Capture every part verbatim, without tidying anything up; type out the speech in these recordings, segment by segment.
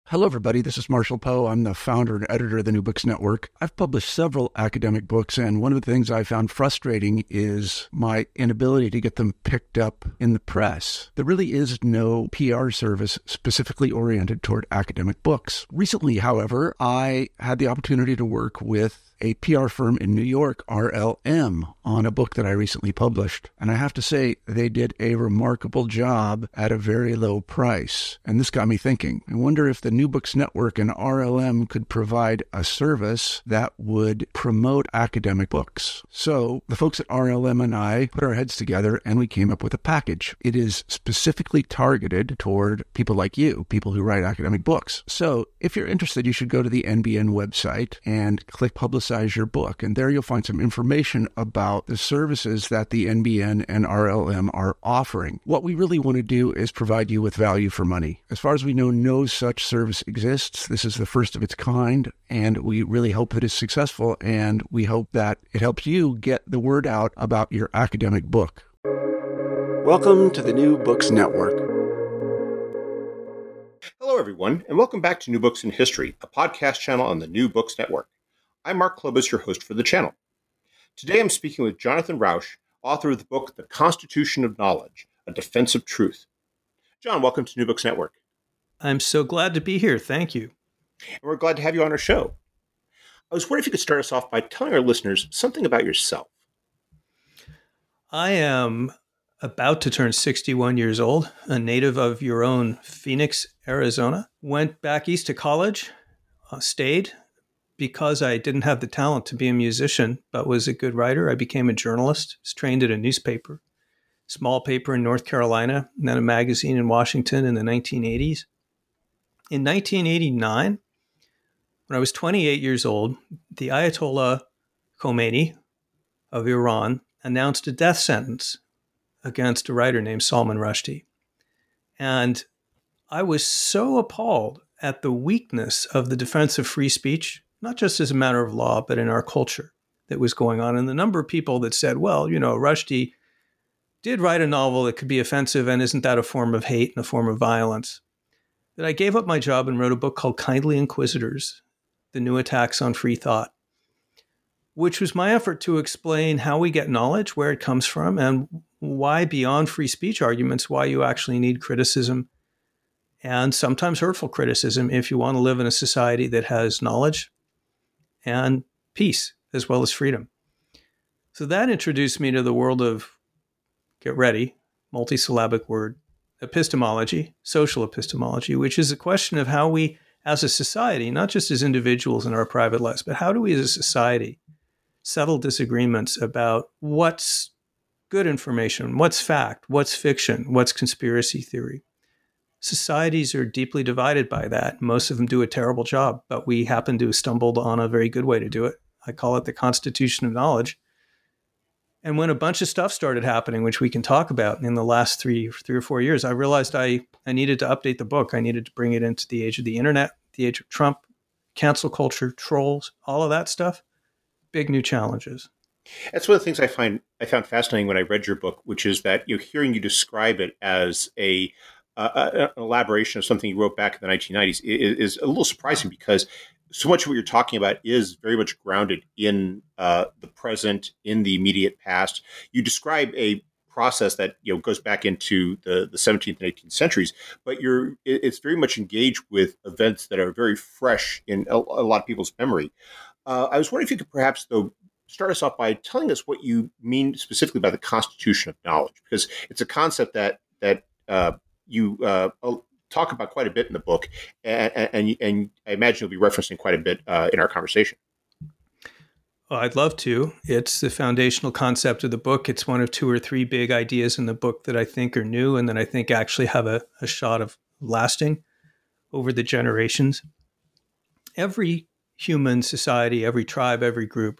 Hello, everybody. This is Marshall Poe. I'm the founder and editor of the New Books Network. I've published several academic books, and one of the things I found frustrating is my inability to get them picked up in the press. There really is no P R service specifically oriented toward academic books. Recently, however, I had the opportunity to work with a P R firm in New York, R L M, on a book that I recently published. And I have to say, they did a remarkable job at a very low price. And this got me thinking. I wonder if the New Books Network and R L M could provide a service that would promote academic books. So the folks at R L M and I put our heads together and we came up with a package. It is specifically targeted toward people like you, people who write academic books. So if you're interested, you should go to the N B N website and click Publicize your book. And there you'll find some information about the services that the N B N and R L M are offering. What we really want to do is provide you with value for money. As far as we know, no such service exists. This is the first of its kind, and we really hope that it's successful, and we hope that it helps you get the word out about your academic book. Welcome to the New Books Network. Hello, everyone, and welcome back to New Books in History, a podcast channel on the New Books Network. I'm Mark Klobas, your host for the channel. Today I'm speaking with Jonathan Rauch, author of the book, The Constitution of Knowledge, A Defense of Truth. John, welcome to New Books Network. I'm so glad to be here. Thank you. And we're glad to have you on our show. I was wondering if you could start us off by telling our listeners something about yourself. I am about to turn sixty-one years old, a native of your own Phoenix, Arizona. Went back east to college, uh, stayed. Because I didn't have the talent to be a musician, but was a good writer, I became a journalist, was trained at a newspaper, small paper in North Carolina, and then a magazine in Washington in the nineteen eighties. In nineteen eighty-nine, when I was twenty-eight years old, the Ayatollah Khomeini of Iran announced a death sentence against a writer named Salman Rushdie. And I was so appalled at the weakness of the defense of free speech, not just as a matter of law, but in our culture that was going on. And the number of people that said, well, you know, Rushdie did write a novel that could be offensive, and isn't that a form of hate and a form of violence? That I gave up my job and wrote a book called Kindly Inquisitors, The New Attacks on Free Thought, which was my effort to explain how we get knowledge, where it comes from, and why beyond free speech arguments, why you actually need criticism, and sometimes hurtful criticism, if you want to live in a society that has knowledge and peace, as well as freedom. So that introduced me to the world of, get ready, multisyllabic word, epistemology, social epistemology, which is a question of how we, as a society, not just as individuals in our private lives, but how do we as a society settle disagreements about what's good information, what's fact, what's fiction, what's conspiracy theory. Societies are deeply divided by that. Most of them do a terrible job, but we happen to have stumbled on a very good way to do it. I call it the Constitution of Knowledge. And when a bunch of stuff started happening, which we can talk about in the last three, three or four years, I realized I, I needed to update the book. I needed to bring it into the age of the internet, the age of Trump, cancel culture, trolls, all of that stuff. Big new challenges. That's one of the things I find I found fascinating when I read your book, which is that you're hearing you describe it as a Uh, an elaboration of something you wrote back in the nineteen nineties is, is a little surprising, because so much of what you're talking about is very much grounded in uh, the present, in the immediate past. You describe a process that, you know, goes back into the, the seventeenth and eighteenth centuries, but you're it's very much engaged with events that are very fresh in a, a lot of people's memory. Uh, I was wondering if you could perhaps, though, start us off by telling us what you mean specifically by the Constitution of Knowledge, because it's a concept that that uh, you uh, talk about quite a bit in the book, and, and, and I imagine you'll be referencing quite a bit uh, in our conversation. Well, I'd love to. It's the foundational concept of the book. It's one of two or three big ideas in the book that I think are new and that I think actually have a, a shot of lasting over the generations. Every human society, every tribe, every group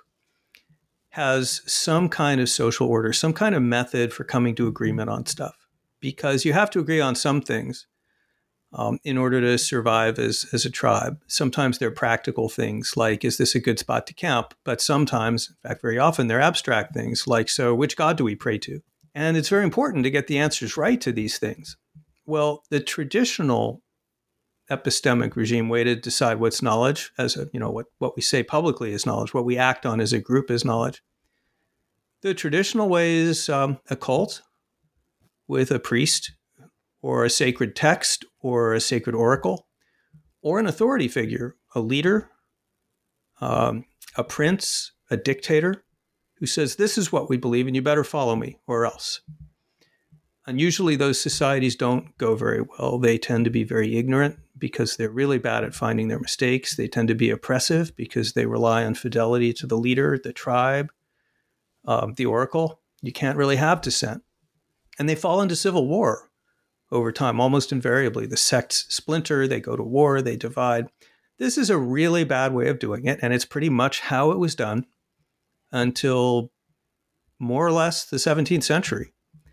has some kind of social order, some kind of method for coming to agreement on stuff. Because you have to agree on some things um, in order to survive as, as a tribe. Sometimes they're practical things like, is this a good spot to camp? But sometimes, in fact, very often, they're abstract things like, so which God do we pray to? And it's very important to get the answers right to these things. Well, the traditional epistemic regime way to decide what's knowledge, as a, you know, what, what we say publicly is knowledge, what we act on as a group is knowledge. The traditional way is um, a cult with a priest or a sacred text or a sacred oracle or an authority figure, a leader, um, a prince, a dictator who says, this is what we believe and you better follow me or else. And usually those societies don't go very well. They tend to be very ignorant because they're really bad at finding their mistakes. They tend to be oppressive because they rely on fidelity to the leader, the tribe, um, the oracle. You can't really have dissent. And they fall into civil war over time, almost invariably. The sects splinter, they go to war, they divide. This is a really bad way of doing it, and it's pretty much how it was done until more or less the seventeenth century.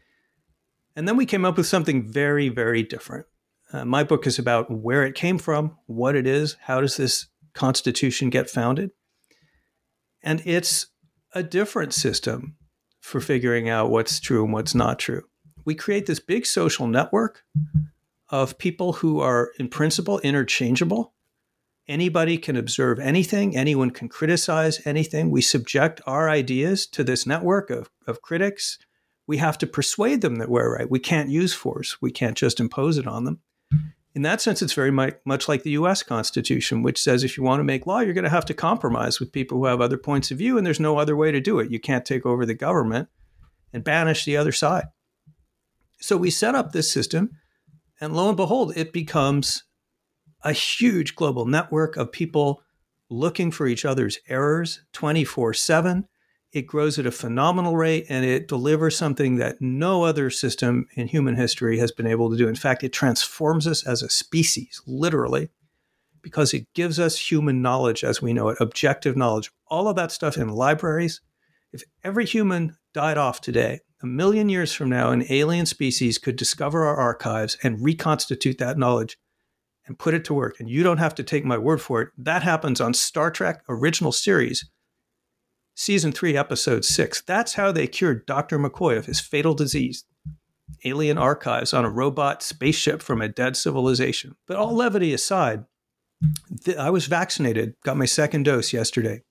And then we came up with something very, very different. Uh, my book is about where it came from, what it is, how does this Constitution get founded? And it's a different system for figuring out what's true and what's not true. We create this big social network of people who are, in principle, interchangeable. Anybody can observe anything. Anyone can criticize anything. We subject our ideas to this network of, of critics. We have to persuade them that we're right. We can't use force. We can't just impose it on them. In that sense, it's very much like the U S Constitution, which says if you want to make law, you're going to have to compromise with people who have other points of view, and there's no other way to do it. You can't take over the government and banish the other side. So we set up this system, and lo and behold, it becomes a huge global network of people looking for each other's errors twenty-four seven. It grows at a phenomenal rate, and it delivers something that no other system in human history has been able to do. In fact, it transforms us as a species, literally, because it gives us human knowledge as we know it, objective knowledge. All of that stuff in libraries. If every human died off today, a million years from now, an alien species could discover our archives and reconstitute that knowledge and put it to work. And you don't have to take my word for it. That happens on Star Trek Original Series, Season three, Episode six. That's how they cured Doctor McCoy of his fatal disease. Alien archives on a robot spaceship from a dead civilization. But all levity aside, th- I was vaccinated, got my second dose yesterday.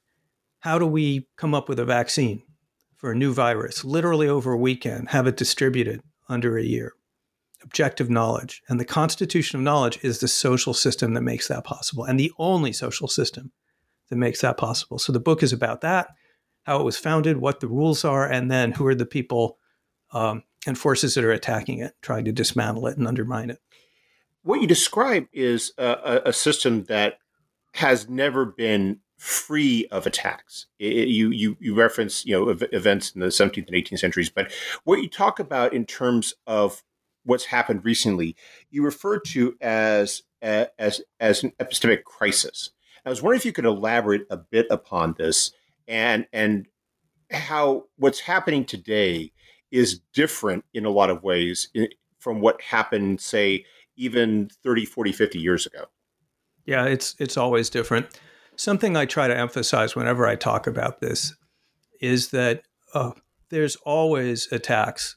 How do we come up with a vaccine for a new virus, literally over a weekend, have it distributed under a year? Objective knowledge. And the Constitution of Knowledge is the social system that makes that possible, and the only social system that makes that possible. So the book is about that, how it was founded, what the rules are, and then who are the people um, and forces that are attacking it, trying to dismantle it and undermine it. What you describe is a, a system that has never been free of attacks. It, you, you you reference you know ev- events in the seventeenth and eighteenth centuries, but what you talk about in terms of what's happened recently, you refer to as as as an epistemic crisis. I was wondering if you could elaborate a bit upon this and and how what's happening today is different in a lot of ways from what happened, say, even thirty, forty, fifty years ago. Yeah, it's it's always different. Something I try to emphasize whenever I talk about this is that uh, there's always attacks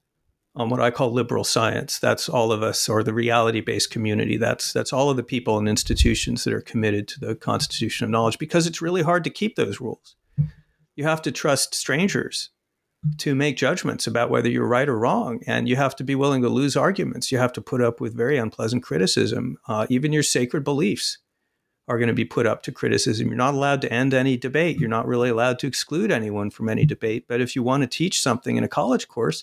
on what I call liberal science. That's all of us, or the reality-based community. That's that's all of the people and institutions that are committed to the Constitution of Knowledge, because it's really hard to keep those rules. You have to trust strangers to make judgments about whether you're right or wrong, and you have to be willing to lose arguments. You have to put up with very unpleasant criticism. Uh, even your sacred beliefs are going to be put up to criticism. You're not allowed to end any debate. You're not really allowed to exclude anyone from any debate. But if you want to teach something in a college course,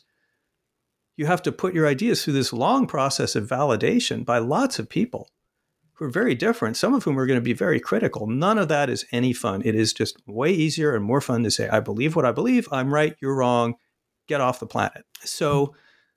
you have to put your ideas through this long process of validation by lots of people who are very different, some of whom are going to be very critical. None of that is any fun. It is just way easier and more fun to say, I believe what I believe. I'm right. You're wrong. Get off the planet. So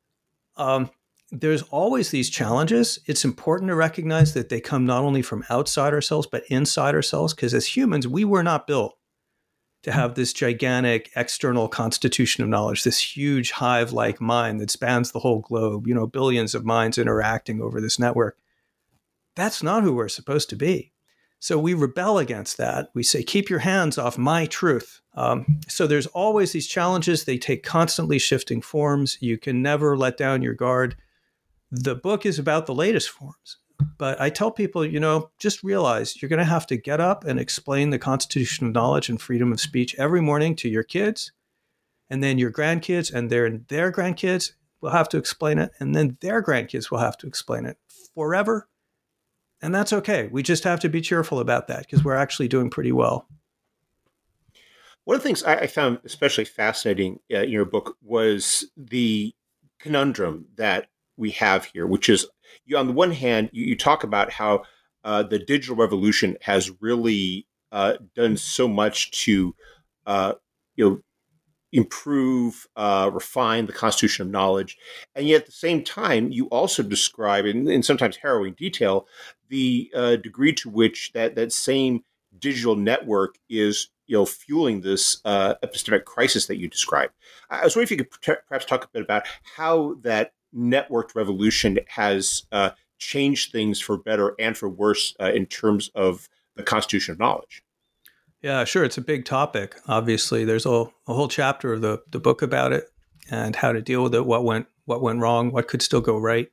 um, there's always these challenges. It's important to recognize that they come not only from outside ourselves, but inside ourselves, because as humans, we were not built to have this gigantic external constitution of knowledge, this huge hive-like mind that spans the whole globe, you know, billions of minds interacting over this network. That's not who we're supposed to be. So we rebel against that. We say, keep your hands off my truth. Um, so there's always these challenges. They take constantly shifting forms. You can never let down your guard. The book is about the latest forms. But I tell people, you know, just realize you're going to have to get up and explain the Constitution of Knowledge and freedom of speech every morning to your kids, and then your grandkids, and their their grandkids will have to explain it, and then their grandkids will have to explain it forever. And that's okay. We just have to be cheerful about that because we're actually doing pretty well. One of the things I, I found especially fascinating uh, in your book was the conundrum that we have here, which is, you, on the one hand, you, you talk about how uh, the digital revolution has really uh, done so much to, uh, you know, improve, uh, refine the Constitution of Knowledge, and yet at the same time, you also describe, in, in sometimes harrowing detail, the uh, degree to which that that same digital network is, you know, fueling this uh, epistemic crisis that you described. I was wondering if you could perhaps talk a bit about how that networked revolution has uh, changed things for better and for worse uh, in terms of the Constitution of Knowledge. Yeah, sure. It's a big topic. Obviously, there's a, a whole chapter of the, the book about it and how to deal with it, what went what went wrong, what could still go right.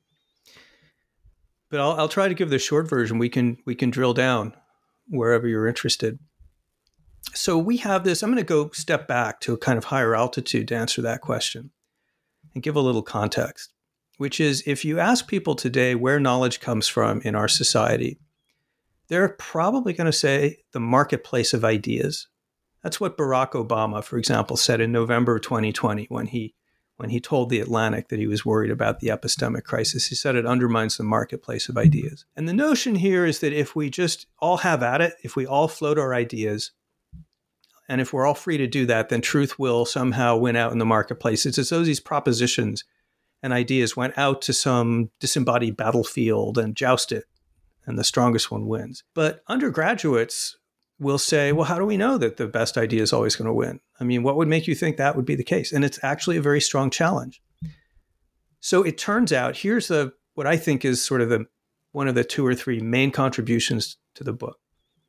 But I'll, I'll try to give the short version. We can we can drill down wherever you're interested. So we have this. I'm going to go step back to a kind of higher altitude to answer that question and give a little context, which is, if you ask people today where knowledge comes from in our society, they're probably going to say the marketplace of ideas. That's what Barack Obama, for example, said in November of twenty twenty when he when he told The Atlantic that he was worried about the epistemic crisis. He said it undermines the marketplace of ideas. And the notion here is that if we just all have at it, if we all float our ideas, and if we're all free to do that, then truth will somehow win out in the marketplace. It's as though these propositions and ideas went out to some disembodied battlefield and jousted, and the strongest one wins. But undergraduates will say, well, how do we know that the best idea is always going to win? I mean, what would make you think that would be the case? And it's actually a very strong challenge. So it turns out, here's the what I think is sort of the one of the two or three main contributions to the book.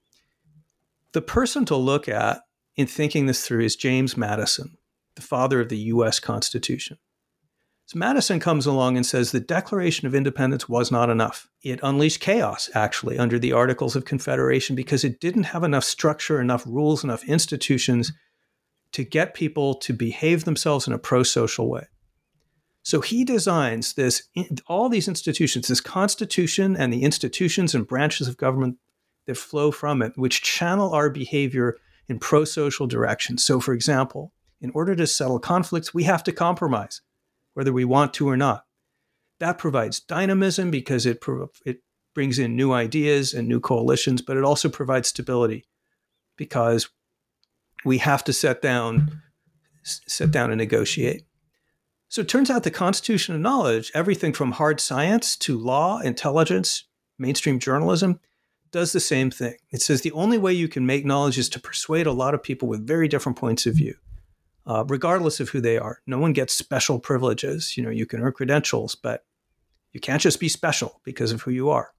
The person to look at in thinking this through is James Madison, the father of the U S Constitution. So Madison comes along and says the Declaration of Independence was not enough. It unleashed chaos, actually, under the Articles of Confederation because it didn't have enough structure, enough rules, enough institutions to get people to behave themselves in a pro-social way. So he designs this, all these institutions, this Constitution and the institutions and branches of government that flow from it, which channel our behavior in pro-social directions. So, for example, in order to settle conflicts, we have to compromise, whether we want to or not. That provides dynamism because it, it brings in new ideas and new coalitions, but it also provides stability because we have to set down, sit down and negotiate. So it turns out the Constitution of Knowledge, everything from hard science to law, intelligence, mainstream journalism, does the same thing. It says the only way you can make knowledge is to persuade a lot of people with very different points of view. Uh, regardless of who they are. No one gets special privileges. You know, you can earn credentials, but you can't just be special because of who you are.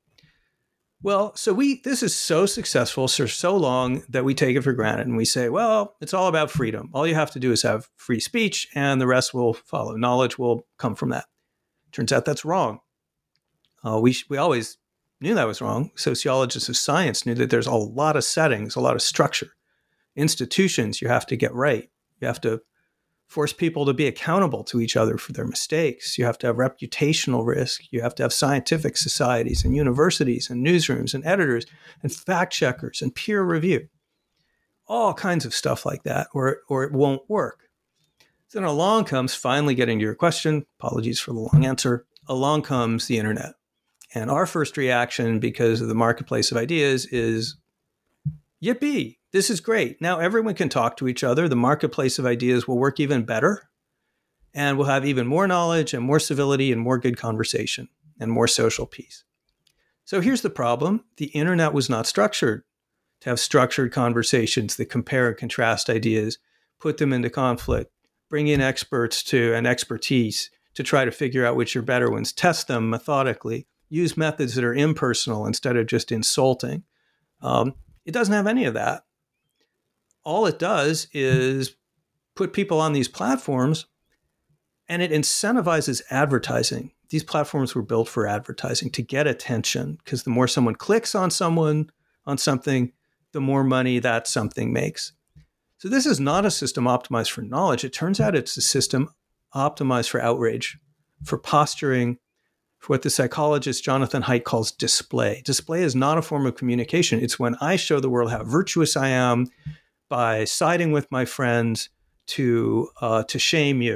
Well, so we this is so successful for so long that we take it for granted and we say, well, it's all about freedom. All you have to do is have free speech and the rest will follow. Knowledge will come from that. Turns out that's wrong. Uh, we we always knew that was wrong. Sociologists of science knew that there's a lot of settings, a lot of structure. Institutions you have to get right. You have to force people to be accountable to each other for their mistakes. You have to have reputational risk. You have to have scientific societies and universities and newsrooms and editors and fact checkers and peer review. All kinds of stuff like that, or, or it won't work. So then along comes, finally getting to your question, apologies for the long answer, along comes the internet. And our first reaction, because of the marketplace of ideas, is yippee. This is great. Now everyone can talk to each other. The marketplace of ideas will work even better. And we'll have even more knowledge and more civility and more good conversation and more social peace. So here's the problem. The internet was not structured to have structured conversations that compare and contrast ideas, put them into conflict, bring in experts to and expertise to try to figure out which are better ones, test them methodically, use methods that are impersonal instead of just insulting. Um, it doesn't have any of that. All it does is put people on these platforms and it incentivizes advertising. these platforms were built for advertising to get attention, because the more someone clicks on someone, on something, the more money that something makes. So this is not a system optimized for knowledge. It turns out it's a system optimized for outrage, for posturing, for what the psychologist Jonathan Haidt calls display. Display is not a form of communication. It's when I show the world how virtuous I am by siding with my friends to uh, to shame you.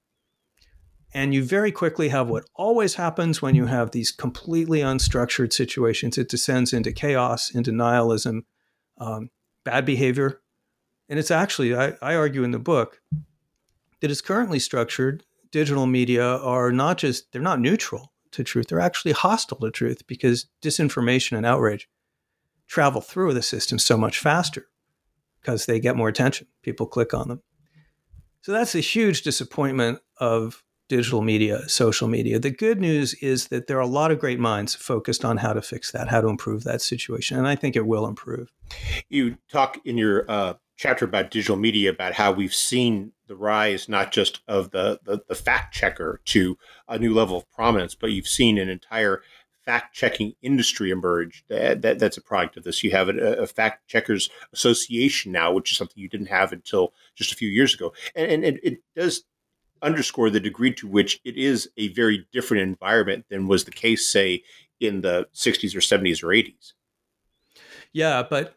And you very quickly have what always happens when you have these completely unstructured situations. It descends into chaos, into nihilism, um, bad behavior. And it's actually, I, I argue in the book, that is currently structured, digital media are not just, they're not neutral to truth. They're actually hostile to truth, because disinformation and outrage travel through the system so much faster because they get more attention. People click on them. So that's a huge disappointment of digital media, social media. The good news is that there are a lot of great minds focused on how to fix that, how to improve that situation. And I think it will improve. You talk in your uh, chapter about digital media about how we've seen the rise not just of the, the, the fact checker to a new level of prominence, but you've seen an entire fact-checking industry emerge that, that that's a product of this. You have a, a fact checkers association now, which is something you didn't have until just a few years ago. And, and it, it does underscore the degree to which it is a very different environment than was the case, say, in the sixties or seventies or eighties. Yeah, but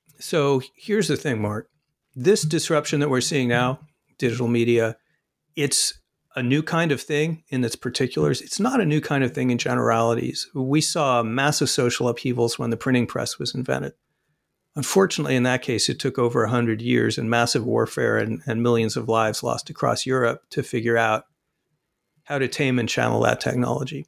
so here's the thing, Mark. This disruption that we're seeing now, digital media, it's a new kind of thing in its particulars. It's not a new kind of thing in generalities. We saw massive social upheavals when the printing press was invented. Unfortunately, in that case, it took over one hundred years and massive warfare and, and millions of lives lost across Europe to figure out how to tame and channel that technology.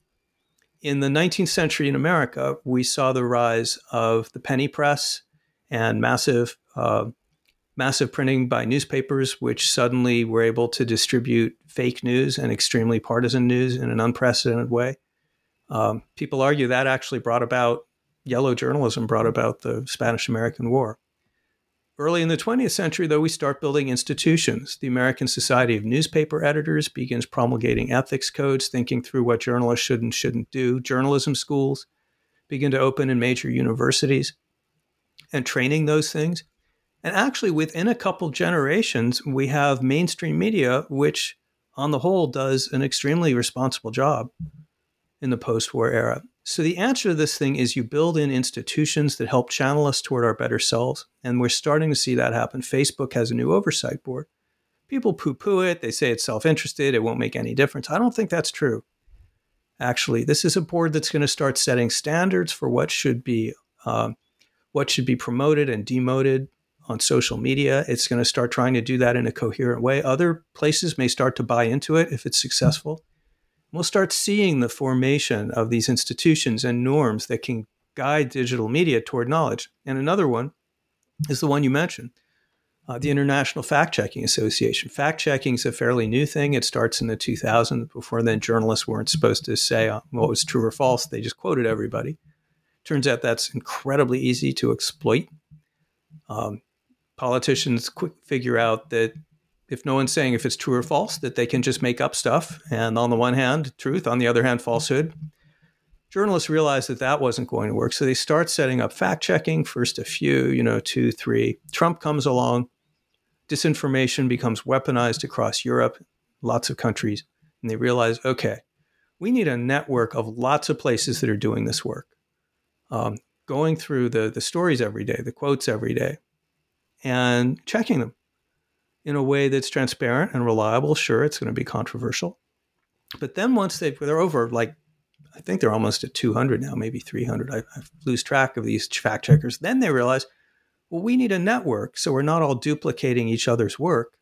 In the nineteenth century in America, we saw the rise of the penny press and massive uh, massive printing by newspapers, which suddenly were able to distribute fake news and extremely partisan news in an unprecedented way. Um, people argue that actually brought about, yellow journalism brought about the Spanish-American War. Early in the twentieth century, though, we start building institutions. The American Society of Newspaper Editors begins promulgating ethics codes, thinking through what journalists should and shouldn't do. Journalism schools begin to open in major universities and training those things. And actually, within a couple generations, we have mainstream media, which on the whole does an extremely responsible job in the post-war era. So the answer to this thing is you build in institutions that help channel us toward our better selves. And we're starting to see that happen. Facebook has a new oversight board. People poo-poo it. They say it's self-interested. It won't make any difference. I don't think that's true. Actually, this is a board that's going to start setting standards for what should be, uh, what should be promoted and demoted on social media. It's going to start trying to do that in a coherent way. Other places may start to buy into it if it's successful. We'll start seeing the formation of these institutions and norms that can guide digital media toward knowledge. And another one is the one you mentioned, uh, the International Fact-Checking Association. Fact-checking is a fairly new thing. It starts in the two thousands. Before then, journalists weren't supposed to say what was true or false. They just quoted everybody. Turns out that's incredibly easy to exploit. Um, Politicians quick figure out that if no one's saying if it's true or false, that they can just make up stuff. And on the one hand, truth, on the other hand, falsehood. Journalists realized that that wasn't going to work. So they start setting up fact checking, first a few, you know, two, three. Trump comes along. Disinformation becomes weaponized across Europe, lots of countries. And they realize, okay, we need a network of lots of places that are doing this work. Um, going through the, the stories every day, the quotes every day, and checking them in a way that's transparent and reliable. Sure, it's going to be controversial. But then once they've, they're over, like, I think they're almost at two hundred now, maybe three hundred. I, I lose track of these fact checkers. Then they realize, well, we need a network so we're not all duplicating each other's work.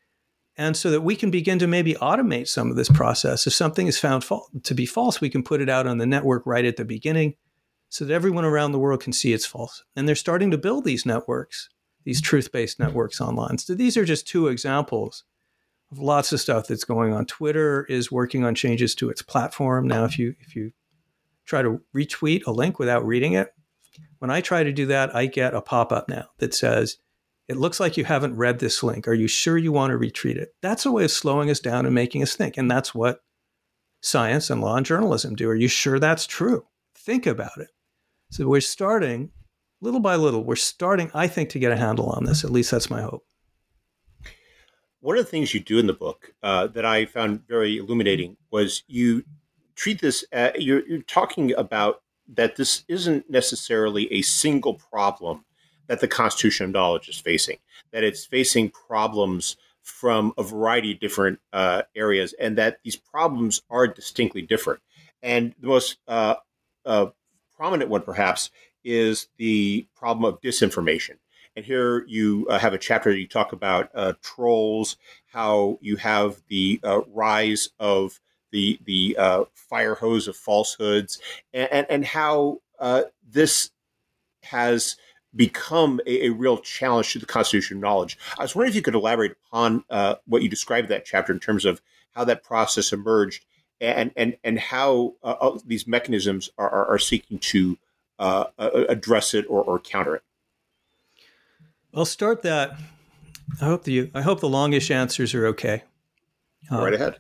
And so that we can begin to maybe automate some of this process. If something is found fa- to be false, we can put it out on the network right at the beginning so that everyone around the world can see it's false. And they're starting to build these networks, these truth-based networks online. So these are just two examples of lots of stuff that's going on. Twitter is working on changes to its platform. Now, if you if you try to retweet a link without reading it, when I try to do that, I get a pop-up now that says, it looks like you haven't read this link. Are you sure you want to retweet it? That's a way of slowing us down and making us think. And that's what science and law and journalism do. Are you sure that's true? Think about it. So we're starting, little by little, we're starting, I think, to get a handle on this. At least that's my hope. One of the things you do in the book uh, that I found very illuminating was you treat this, uh, you're, you're talking about that this isn't necessarily a single problem that the constitution of knowledge is facing, that it's facing problems from a variety of different uh, areas, and that these problems are distinctly different. And the most uh, uh, prominent one, perhaps, is the problem of disinformation. And here you uh, have a chapter that you talk about uh, trolls, how you have the uh, rise of the the uh, fire hose of falsehoods, and, and, and how uh, this has become a, a real challenge to the constitution of knowledge. I was wondering if you could elaborate upon uh, what you described in that chapter in terms of how that process emerged and and and how uh, these mechanisms are, are, are seeking to uh, address it or, or counter it. I'll start that. I hope the I hope the longish answers are okay. Um, right ahead.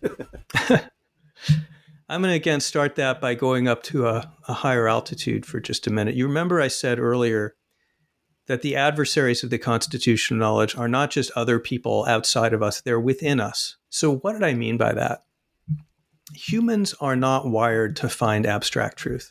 I'm going to again start that by going up to a, a higher altitude for just a minute. You remember I said earlier that the adversaries of the constitutional knowledge are not just other people outside of us, they're within us. So what did I mean by that? Humans are not wired to find abstract truth.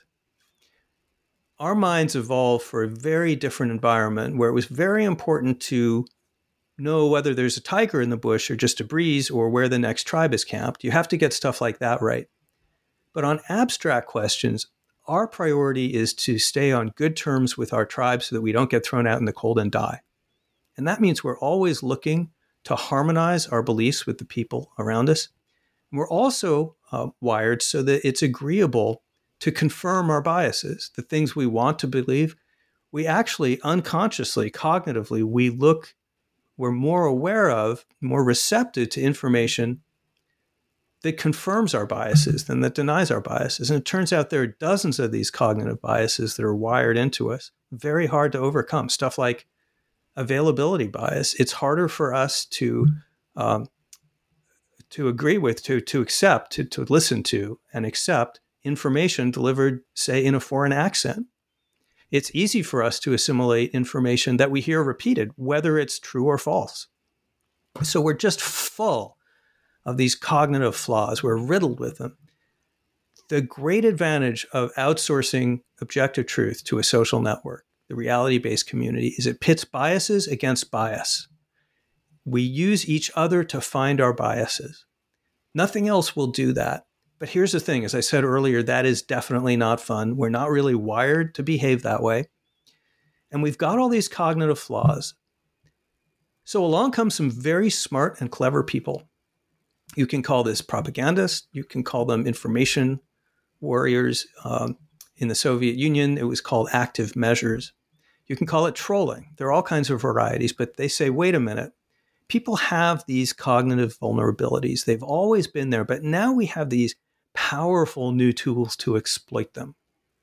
Our minds evolved for a very different environment where it was very important to know whether there's a tiger in the bush or just a breeze or where the next tribe is camped. You have to get stuff like that right. But on abstract questions, our priority is to stay on good terms with our tribe so that we don't get thrown out in the cold and die. And that means we're always looking to harmonize our beliefs with the people around us. And we're also uh, wired so that it's agreeable to confirm our biases, the things we want to believe. We actually unconsciously, cognitively, we look, we're more aware of, more receptive to information that confirms our biases than that denies our biases. And it turns out there are dozens of these cognitive biases that are wired into us, very hard to overcome. Stuff like availability bias. It's harder for us to um, to agree with, to to accept, to, to listen to and accept information delivered, say, in a foreign accent. It's easy for us to assimilate information that we hear repeated, whether it's true or false. So we're just full of these cognitive flaws. We're riddled with them. The great advantage of outsourcing objective truth to a social network, the reality-based community, is it pits biases against bias. We use each other to find our biases. Nothing else will do that. But here's the thing, as I said earlier, that is definitely not fun. We're not really wired to behave that way. And we've got all these cognitive flaws. So along come some very smart and clever people. You can call this propagandists. You can call them information warriors. Um, in the Soviet Union, it was called active measures. You can call it trolling. There are all kinds of varieties, but they say, wait a minute. People have these cognitive vulnerabilities. They've always been there, but now we have these powerful new tools to exploit them.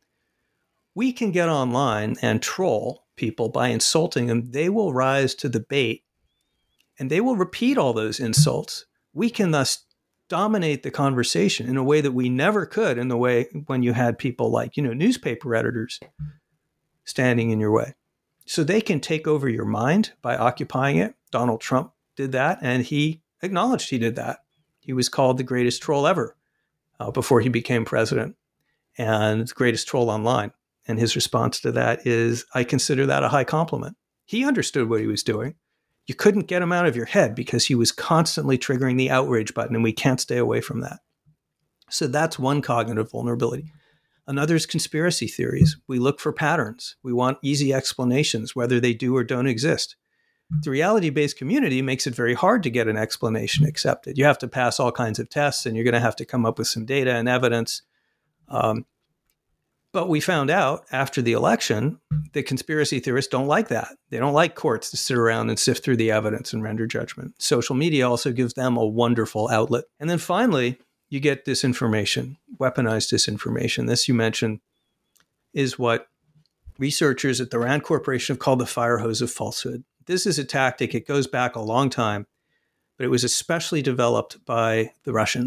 We can get online and troll people by insulting them. They will rise to the bait, and they will repeat all those insults. We can thus dominate the conversation in a way that we never could in the way when you had people like, you know, newspaper editors standing in your way. So they can take over your mind by occupying it. Donald Trump did that, and he acknowledged he did that. He was called the greatest troll ever uh, before he became president, and the greatest troll online. And his response to that is, I consider that a high compliment. He understood what he was doing. You couldn't get him out of your head because he was constantly triggering the outrage button, and we can't stay away from that. So that's one cognitive vulnerability. Another is conspiracy theories. We look for patterns. We want easy explanations, whether they do or don't exist. The reality-based community makes it very hard to get an explanation accepted. You have to pass all kinds of tests, and you're going to have to come up with some data and evidence. Um, But we found out after the election that conspiracy theorists don't like that. They don't like courts to sit around and sift through the evidence and render judgment. Social media also gives them a wonderful outlet. And then finally, you get disinformation, weaponized disinformation. This you mentioned is what researchers at the Rand Corporation have called the fire hose of falsehood. This is a tactic. It goes back a long time, but it was especially developed by the Russians.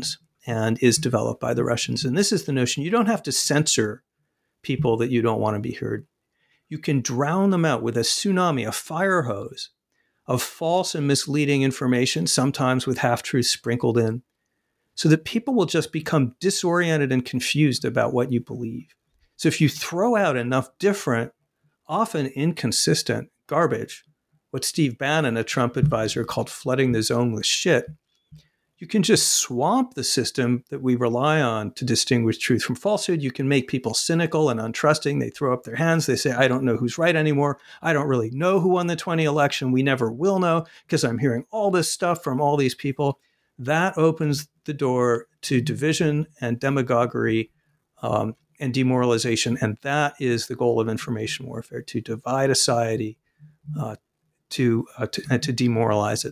and is developed by the Russians. And this is the notion: you don't have to censor people that you don't want to be heard. You can drown them out with a tsunami, a fire hose of false and misleading information, sometimes with half-truths sprinkled in, so that people will just become disoriented and confused about what you believe. So if you throw out enough different, often inconsistent garbage, what Steve Bannon, a Trump advisor, called flooding the zone with shit, you can just swamp the system that we rely on to distinguish truth from falsehood. You can make people cynical and untrusting. They throw up their hands. They say, I don't know who's right anymore. I don't really know who won the twenty election. We never will know because I'm hearing all this stuff from all these people. That opens the door to division and demagoguery um, and demoralization. And that is the goal of information warfare: to divide a society, uh, to, uh, to, and to demoralize it.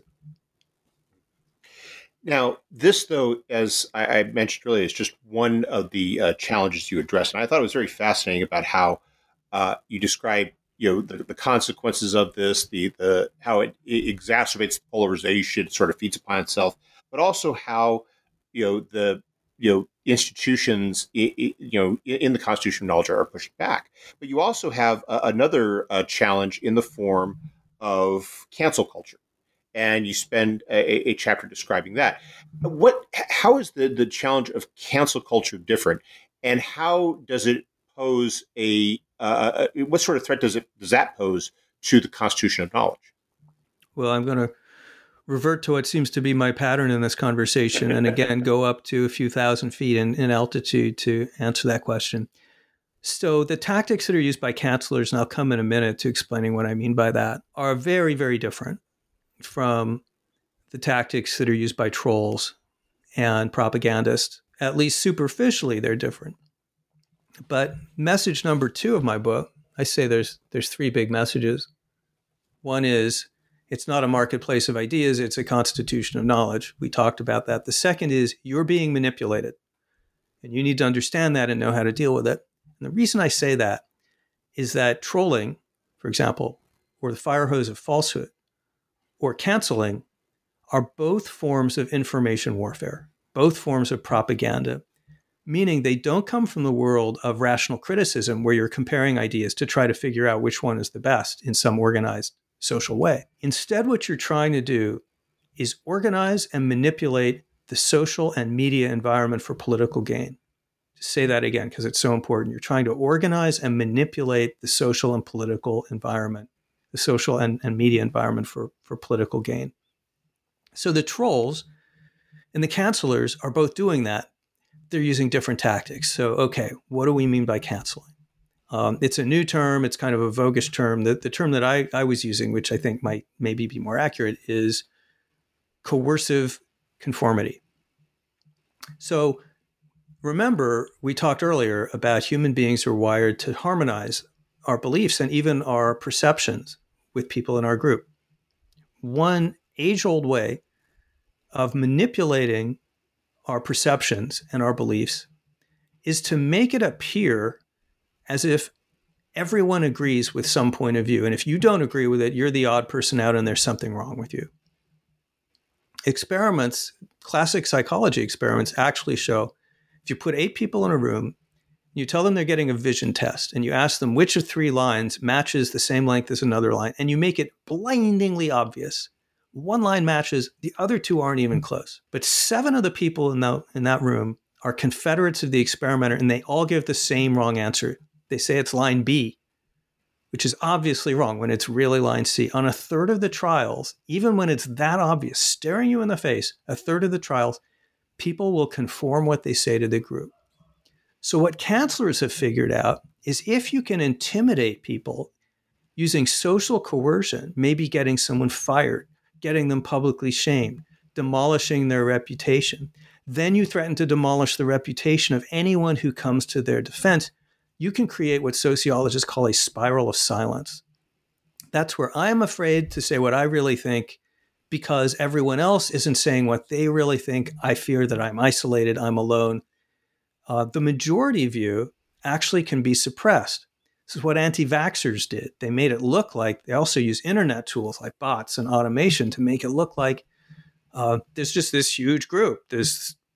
Now, this, though, as I, I mentioned earlier, is just one of the uh, challenges you address. And I thought it was very fascinating about how uh, you describe, you know, the, the consequences of this, the the how it, it exacerbates polarization, sort of feeds upon itself, but also how, you know, the you know institutions, you know, in the Constitution of Knowledge are pushing back. But you also have a, another uh, challenge in the form of cancel culture. And you spend a, a chapter describing that. What? How is the, the challenge of cancel culture different, and how does it pose a? Uh, what sort of threat does it does that pose to the Constitution of Knowledge? Well, I'm going to revert to what seems to be my pattern in this conversation, and again go up to a few thousand feet in, in altitude to answer that question. So the tactics that are used by cancelers, and I'll come in a minute to explaining what I mean by that, are very, very different from the tactics that are used by trolls and propagandists. At least superficially, they're different. But message number two of my book, I say there's there's three big messages. One is, it's not a marketplace of ideas, it's a constitution of knowledge. We talked about that. The second is, you're being manipulated, and you need to understand that and know how to deal with it. And the reason I say that is that trolling, for example, or the fire hose of falsehood, or canceling, are both forms of information warfare, both forms of propaganda, meaning they don't come from the world of rational criticism where you're comparing ideas to try to figure out which one is the best in some organized social way. Instead, what you're trying to do is organize and manipulate the social and media environment for political gain. Just say that again, because it's so important. You're trying to organize and manipulate the social and political environment, the social and, and media environment for, for political gain. So the trolls and the cancelers are both doing that. They're using different tactics. So, okay, what do we mean by canceling? Um, it's a new term. It's kind of a voguish term. The, the term that I, I was using, which I think might maybe be more accurate, is coercive conformity. So remember, we talked earlier about human beings are wired to harmonize our beliefs and even our perceptions with people in our group. One age-old way of manipulating our perceptions and our beliefs is to make it appear as if everyone agrees with some point of view. And if you don't agree with it, you're the odd person out and there's something wrong with you. Experiments, classic psychology experiments, actually show if you put eight people in a room, you tell them they're getting a vision test, and you ask them which of three lines matches the same length as another line, and you make it blindingly obvious. One line matches, the other two aren't even close. But seven of the people in that, in that room are confederates of the experimenter, and they all give the same wrong answer. They say it's line B, which is obviously wrong when it's really line C. On a third of the trials, even when it's that obvious, staring you in the face, a third of the trials, people will conform what they say to the group. So what cancelers have figured out is if you can intimidate people using social coercion, maybe getting someone fired, getting them publicly shamed, demolishing their reputation, then you threaten to demolish the reputation of anyone who comes to their defense, you can create what sociologists call a spiral of silence. That's where I'm afraid to say what I really think because everyone else isn't saying what they really think. I fear that I'm isolated, I'm alone. Uh, the majority view actually can be suppressed. This is what anti-vaxxers did. They made it look like, they also use internet tools like bots and automation to make it look like uh, there's just this huge group. There's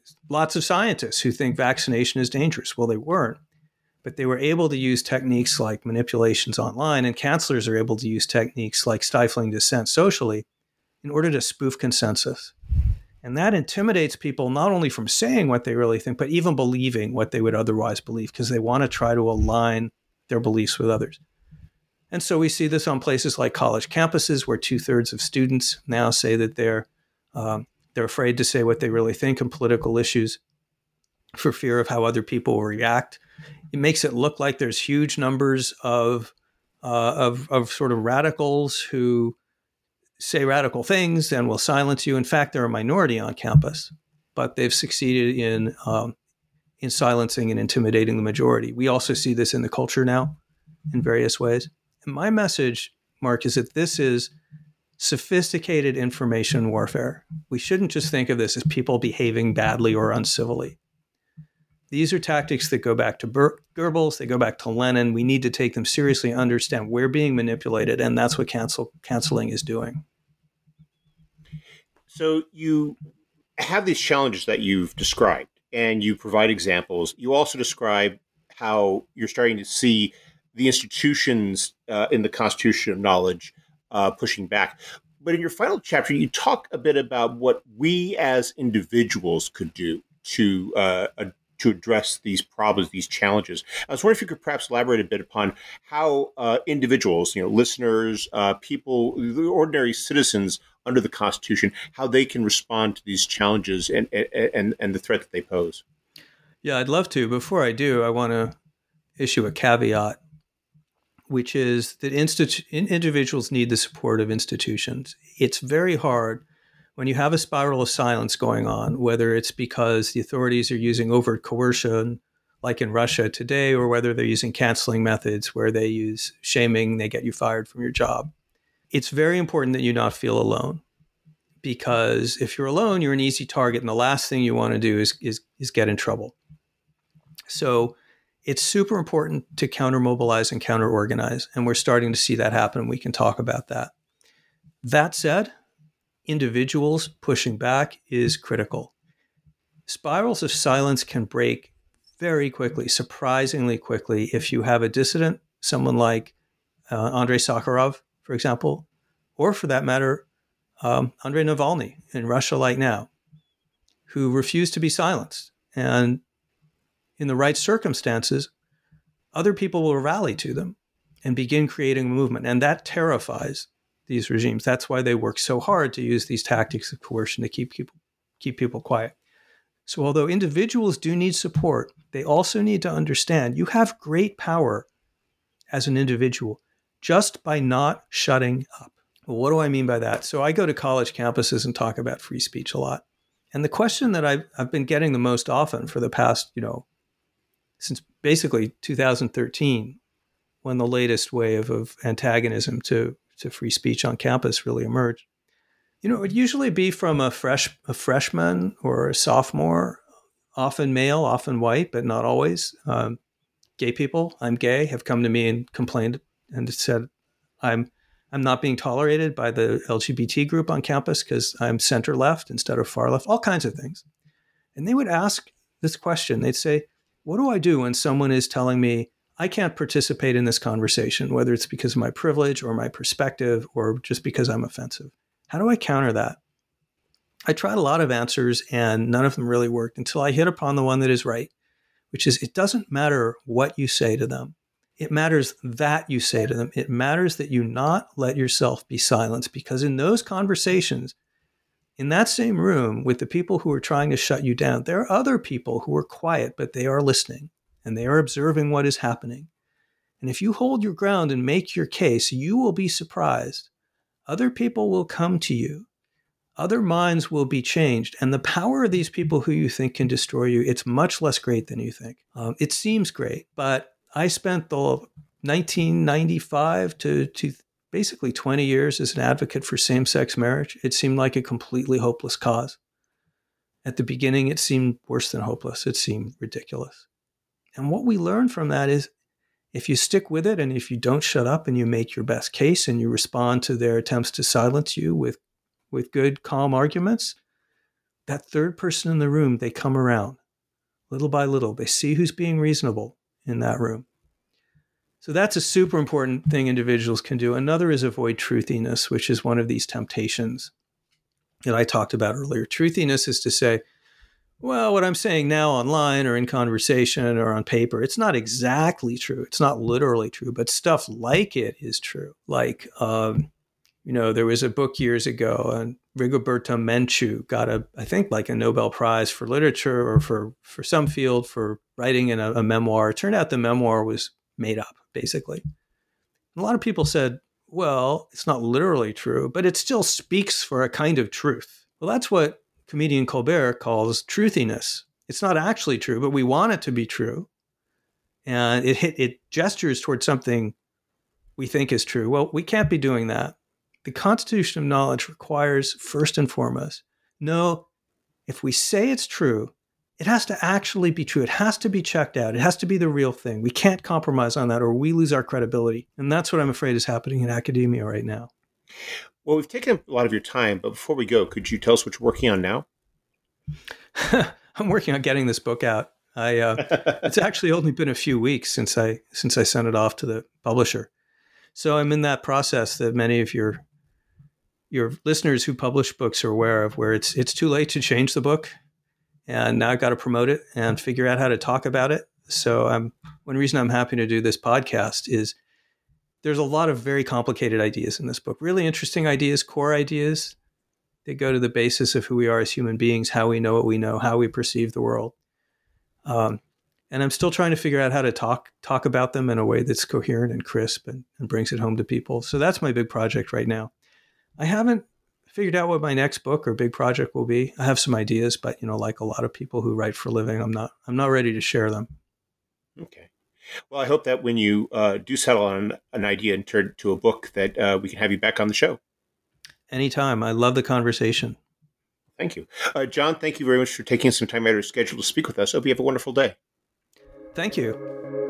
lots of scientists who think vaccination is dangerous. Well, they weren't, but they were able to use techniques like manipulations online, and counselors are able to use techniques like stifling dissent socially in order to spoof consensus. And that intimidates people not only from saying what they really think, but even believing what they would otherwise believe, because they want to try to align their beliefs with others. And so we see this on places like college campuses, where two-thirds of students now say that they're um, they're afraid to say what they really think on political issues for fear of how other people will react. It makes it look like there's huge numbers of uh, of, of sort of radicals who say radical things and will silence you. In fact, they're a minority on campus, but they've succeeded in um, in silencing and intimidating the majority. We also see this in the culture now in various ways. And my message, Mark, is that this is sophisticated information warfare. We shouldn't just think of this as people behaving badly or uncivilly. These are tactics that go back to Ber- Goebbels, they go back to Lenin. We need to take them seriously and understand we're being manipulated, and that's what cancel canceling is doing. So you have these challenges that you've described, and you provide examples. You also describe how you're starting to see the institutions uh, in the Constitution of Knowledge uh, pushing back. But in your final chapter, you talk a bit about what we as individuals could do to uh, uh, to address these problems, these challenges. I was wondering if you could perhaps elaborate a bit upon how uh, individuals, you know, listeners, uh, people, the ordinary citizens under the Constitution, how they can respond to these challenges and and and the threat that they pose. Yeah, I'd love to. Before I do, I want to issue a caveat, which is that institu- individuals need the support of institutions. It's very hard when you have a spiral of silence going on, whether it's because the authorities are using overt coercion, like in Russia today, or whether they're using canceling methods where they use shaming, they get you fired from your job. It's very important that you not feel alone, because if you're alone, you're an easy target, and the last thing you want to do is, is, is get in trouble. So it's super important to counter-mobilize and counter-organize, and we're starting to see that happen. We can talk about that. That said, individuals pushing back is critical. Spirals of silence can break very quickly, surprisingly quickly, if you have a dissident, someone like uh, Andrei Sakharov, for example, or for that matter, um, Andrei Navalny in Russia right now, who refused to be silenced. And in the right circumstances, other people will rally to them and begin creating a movement. And that terrifies these regimes. That's why they work so hard to use these tactics of coercion to keep people, keep people quiet. So although individuals do need support, they also need to understand you have great power as an individual just by not shutting up. Well, what do I mean by that? So I go to college campuses and talk about free speech a lot. And the question that I've, I've been getting the most often for the past, you know, since basically two thousand thirteen, when the latest wave of antagonism to, to free speech on campus really emerged. You know, it would usually be from a fresh a freshman or a sophomore, often male, often white, but not always. Um, gay people, I'm gay, have come to me and complained and said, I'm I'm not being tolerated by the L G B T group on campus because I'm center left instead of far left, all kinds of things. And they would ask this question. They'd say, what do I do when someone is telling me I can't participate in this conversation, whether it's because of my privilege or my perspective or just because I'm offensive? How do I counter that? I tried a lot of answers and none of them really worked until I hit upon the one that is right, which is it doesn't matter what you say to them. It matters that you say to them. It matters that you not let yourself be silenced, because in those conversations, in that same room with the people who are trying to shut you down, there are other people who are quiet, but they are listening and they are observing what is happening. And if you hold your ground and make your case, you will be surprised. Other people will come to you. Other minds will be changed. And the power of these people who you think can destroy you, it's much less great than you think. Um, it seems great, but I spent the nineteen ninety-five to, to basically twenty years as an advocate for same-sex marriage. It seemed like a completely hopeless cause. At the beginning, it seemed worse than hopeless. It seemed ridiculous. And what we learned from that is if you stick with it and if you don't shut up and you make your best case and you respond to their attempts to silence you with, with good, calm arguments, that third person in the room, they come around little by little. They see who's being reasonable in that room. So that's a super important thing individuals can do. Another is avoid truthiness, which is one of these temptations that I talked about earlier. Truthiness is to say, well, what I'm saying now online or in conversation or on paper, it's not exactly true. It's not literally true, but stuff like it is true. Like, um, you know, there was a book years ago, and Rigoberta Menchú got a, I think, like a Nobel Prize for literature or for, for some field for writing in a, a memoir. It turned out the memoir was made up, basically. A lot of people said, well, it's not literally true, but it still speaks for a kind of truth. Well, that's what comedian Colbert calls truthiness. It's not actually true, but we want it to be true. And it hit, it gestures towards something we think is true. Well, we can't be doing that. The constitution of knowledge requires, first and foremost, no, if we say it's true, it has to actually be true. It has to be checked out. It has to be the real thing. We can't compromise on that or we lose our credibility. And that's what I'm afraid is happening in academia right now. Well, we've taken a lot of your time, but before we go, could you tell us what you're working on now? I'm working on getting this book out. I uh, it's actually only been a few weeks since I since I sent it off to the publisher. So I'm in that process that many of your your listeners who publish books are aware of, where it's it's too late to change the book, and now I've got to promote it and figure out how to talk about it. So I'm one reason I'm happy to do this podcast is there's a lot of very complicated ideas in this book, really interesting ideas, core ideas. They go to the basis of who we are as human beings, how we know what we know, how we perceive the world. Um, and I'm still trying to figure out how to talk talk about them in a way that's coherent and crisp and, and brings it home to people. So that's my big project right now. I haven't figured out what my next book or big project will be. I have some ideas, but you know, like a lot of people who write for a living, I'm not I'm not ready to share them. Okay. Well, I hope that when you uh, do settle on an idea and turn it to a book, that uh, we can have you back on the show. Anytime. I love the conversation. Thank you. Uh, John, thank you very much for taking some time out of your schedule to speak with us. Hope you have a wonderful day. Thank you.